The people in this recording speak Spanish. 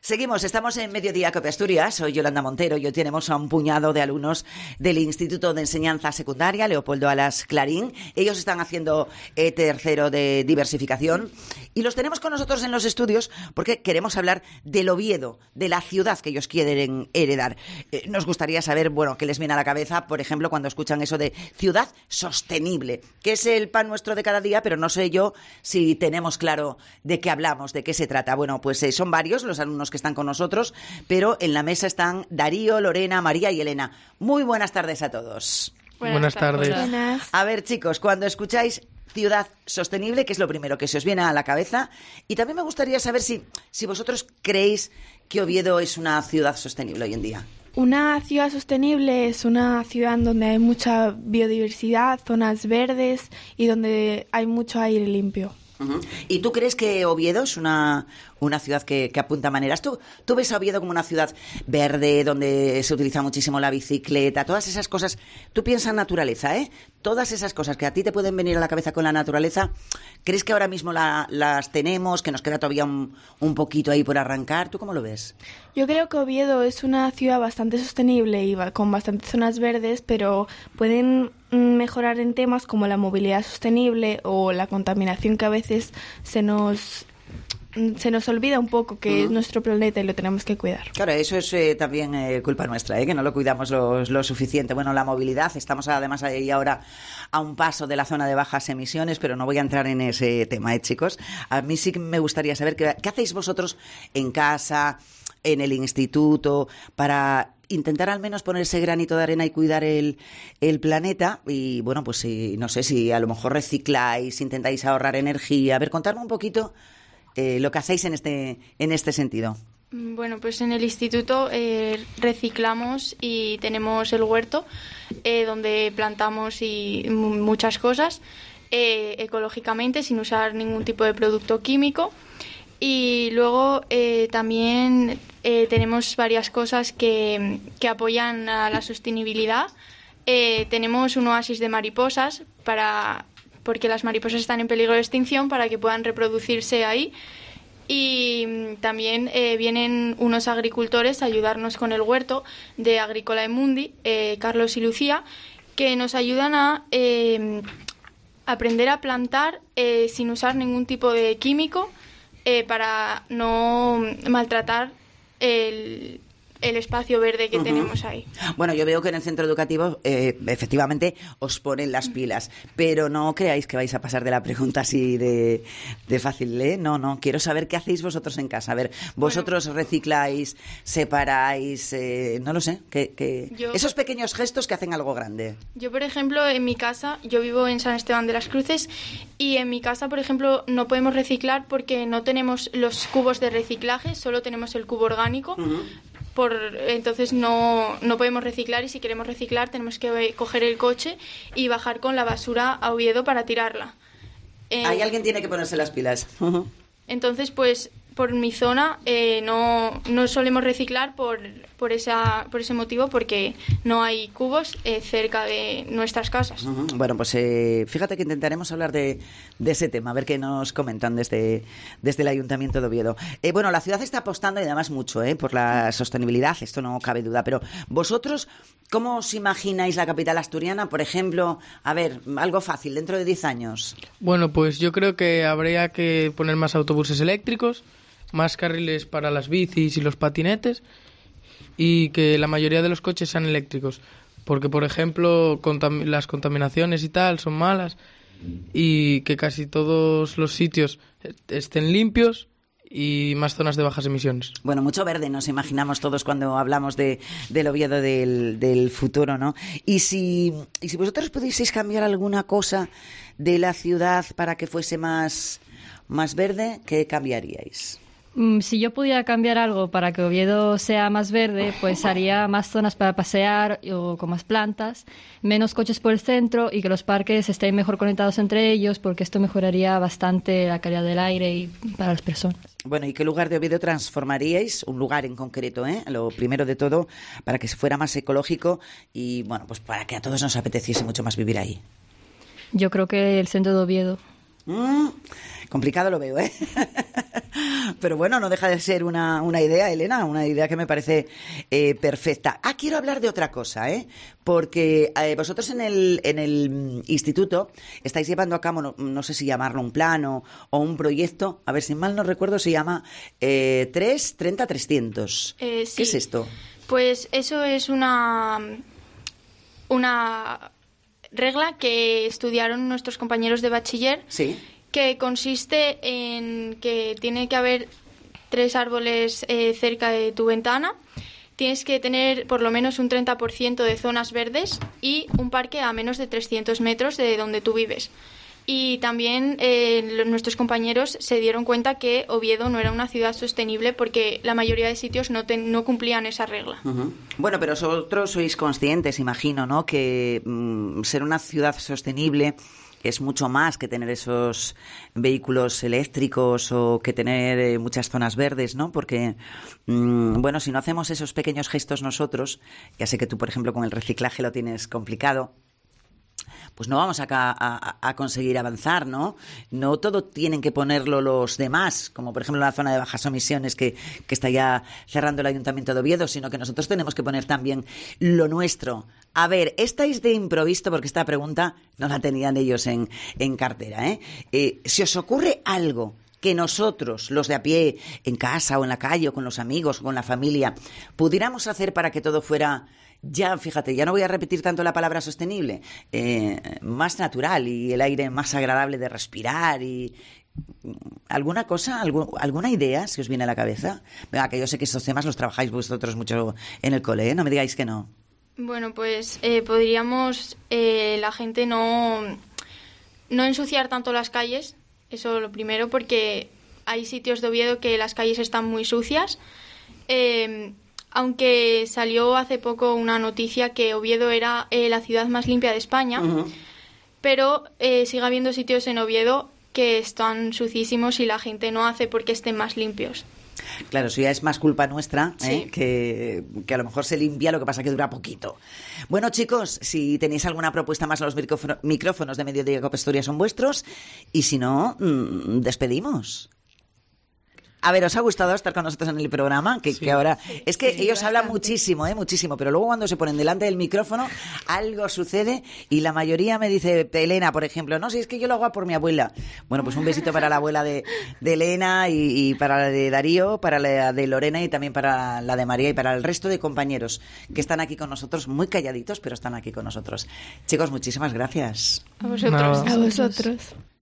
Seguimos, estamos en Mediodía Cope Asturias, soy Yolanda Montero y hoy tenemos a un puñado de alumnos del Instituto de Enseñanza Secundaria Leopoldo Alas Clarín. Ellos están haciendo tercero de diversificación y los tenemos con nosotros en los estudios porque queremos hablar del Oviedo, de la ciudad que ellos quieren heredar. Nos gustaría saber, qué les viene a la cabeza, por ejemplo, cuando escuchan eso de ciudad sostenible, que es el pan nuestro de cada día, pero no sé yo si tenemos claro de qué hablamos, de qué se trata. Bueno, pues son varios los alumnos que están con nosotros, pero en la mesa están Darío, Lorena, María y Elena. Muy buenas tardes a todos. Buenas tardes. Buenas. A ver, chicos, cuando escucháis ciudad sostenible, ¿qué es lo primero que se os viene a la cabeza? Y también me gustaría saber si vosotros creéis que Oviedo es una ciudad sostenible hoy en día. Una ciudad sostenible es una ciudad en donde hay mucha biodiversidad, zonas verdes y donde hay mucho aire limpio. Uh-huh. ¿Y tú crees que Oviedo es una ciudad que apunta maneras? ¿Tú ves a Oviedo como una ciudad verde, donde se utiliza muchísimo la bicicleta, todas esas cosas? Tú piensas en naturaleza, ¿eh? Todas esas cosas que a ti te pueden venir a la cabeza con la naturaleza, ¿crees que ahora mismo las tenemos, que nos queda todavía un poquito ahí por arrancar? ¿Tú cómo lo ves? Yo creo que Oviedo es una ciudad bastante sostenible y con bastantes zonas verdes, pero pueden mejorar en temas como la movilidad sostenible o la contaminación, que a veces se nos olvida un poco que es nuestro planeta y lo tenemos que cuidar. Claro, eso es también culpa nuestra, que no lo cuidamos lo suficiente. Bueno, la movilidad, estamos además ahí ahora a un paso de la zona de bajas emisiones, pero no voy a entrar en ese tema, chicos. A mí sí me gustaría saber qué hacéis vosotros en casa, en el instituto, para intentar al menos poner ese granito de arena y cuidar el planeta. Y bueno, pues no sé si a lo mejor recicláis, intentáis ahorrar energía. A ver, contadme un poquito lo que hacéis en este sentido. Bueno, pues en el instituto reciclamos y tenemos el huerto donde plantamos y muchas cosas ecológicamente, sin usar ningún tipo de producto químico. Y luego también tenemos varias cosas que apoyan a la sostenibilidad. Tenemos un oasis de mariposas porque las mariposas están en peligro de extinción, para que puedan reproducirse ahí. Y también vienen unos agricultores a ayudarnos con el huerto de Agrícola Emundi, Carlos y Lucía, que nos ayudan a aprender a plantar sin usar ningún tipo de químico, para no maltratar el espacio verde que tenemos ahí. Bueno, yo veo que en el centro educativo efectivamente os ponen las pilas, pero no creáis que vais a pasar de la pregunta así de fácil, ¿eh? No, quiero saber qué hacéis vosotros en casa. A ver, vosotros recicláis, separáis, no lo sé, esos pequeños gestos que hacen algo grande. Yo, por ejemplo, en mi casa, yo vivo en San Esteban de las Cruces, y en mi casa, por ejemplo, no podemos reciclar porque no tenemos los cubos de reciclaje, solo tenemos el cubo orgánico. Entonces no podemos reciclar, y si queremos reciclar tenemos que coger el coche y bajar con la basura a Oviedo para tirarla. Ahí alguien tiene que ponerse las pilas. Entonces, pues por mi zona no solemos reciclar por ese motivo, porque no hay cubos cerca de nuestras casas. Bueno, pues fíjate que intentaremos hablar de ese tema, a ver qué nos comentan desde el Ayuntamiento de Oviedo. Bueno, la ciudad está apostando, y además mucho, por la sostenibilidad, esto no cabe duda, pero vosotros, ¿cómo os imagináis la capital asturiana? Por ejemplo, a ver, algo fácil, dentro de 10 años. Bueno, pues yo creo que habría que poner más autobuses eléctricos, más carriles para las bicis y los patinetes, y que la mayoría de los coches sean eléctricos, porque por ejemplo las contaminaciones y tal son malas, y que casi todos los sitios estén limpios, y más zonas de bajas emisiones. Bueno, mucho verde nos imaginamos todos cuando hablamos del Oviedo del futuro, ¿no? Y si vosotros pudieseis cambiar alguna cosa de la ciudad para que fuese más verde, ¿qué cambiaríais? Si yo pudiera cambiar algo para que Oviedo sea más verde, pues haría más zonas para pasear o con más plantas, menos coches por el centro, y que los parques estén mejor conectados entre ellos, porque esto mejoraría bastante la calidad del aire y para las personas. Bueno, ¿y qué lugar de Oviedo transformaríais? Un lugar en concreto, lo primero de todo, para que fuera más ecológico y, bueno, pues para que a todos nos apeteciese mucho más vivir ahí. Yo creo que el centro de Oviedo. Complicado lo veo, Pero bueno, no deja de ser una idea, Elena, una idea que me parece perfecta. Quiero hablar de otra cosa, porque vosotros en el instituto estáis llevando a cabo, no sé si llamarlo un plano o un proyecto, a ver si mal no recuerdo, se llama 3-30-300. Sí. ¿Qué es esto? Pues eso es una regla que estudiaron nuestros compañeros de bachiller, Sí. que consiste en que tiene que haber 3 árboles cerca de tu ventana, tienes que tener por lo menos un 30% de zonas verdes y un parque a menos de 300 metros de donde tú vives. Y también nuestros compañeros se dieron cuenta que Oviedo no era una ciudad sostenible porque la mayoría de sitios no cumplían esa regla. Uh-huh. Bueno, pero vosotros sois conscientes, imagino, ¿no?, que ser una ciudad sostenible es mucho más que tener esos vehículos eléctricos o que tener muchas zonas verdes, ¿no? Porque, bueno, si no hacemos esos pequeños gestos nosotros, ya sé que tú, por ejemplo, con el reciclaje lo tienes complicado, pues no vamos a conseguir avanzar, ¿no? No todo tienen que ponerlo los demás, como por ejemplo la zona de bajas emisiones que está ya cerrando el Ayuntamiento de Oviedo, sino que nosotros tenemos que poner también lo nuestro. A ver, estáis de improviso porque esta pregunta no la tenían ellos en cartera, ¿Se os ocurre algo que nosotros, los de a pie, en casa o en la calle o con los amigos o con la familia, pudiéramos hacer para que todo fuera... Ya, fíjate, ya no voy a repetir tanto la palabra sostenible, más natural y el aire más agradable de respirar y... ¿Alguna cosa, alguna idea se os viene a la cabeza? Venga, que yo sé que estos temas los trabajáis vosotros mucho en el cole, no me digáis que no. Bueno, pues podríamos la gente no ensuciar tanto las calles, eso lo primero, porque hay sitios de Oviedo que las calles están muy sucias. Aunque salió hace poco una noticia que Oviedo era la ciudad más limpia de España, pero sigue habiendo sitios en Oviedo que están sucísimos y la gente no hace porque estén más limpios. Claro, eso ya es más culpa nuestra, Sí. que a lo mejor se limpia, lo que pasa que dura poquito. Bueno, chicos, si tenéis alguna propuesta más, los micrófonos de Mediodía Cope Asturias son vuestros, y si no, despedimos. A ver, ¿os ha gustado estar con nosotros en el programa? Que ahora es que ellos hablan muchísimo, muchísimo, pero luego cuando se ponen delante del micrófono algo sucede y la mayoría me dice, Elena, por ejemplo, no, si es que yo lo hago por mi abuela. Bueno, pues un besito para la abuela de Elena y para la de Darío, para la de Lorena y también para la de María y para el resto de compañeros que están aquí con nosotros, muy calladitos, pero están aquí con nosotros. Chicos, muchísimas gracias. A vosotros. A vosotros.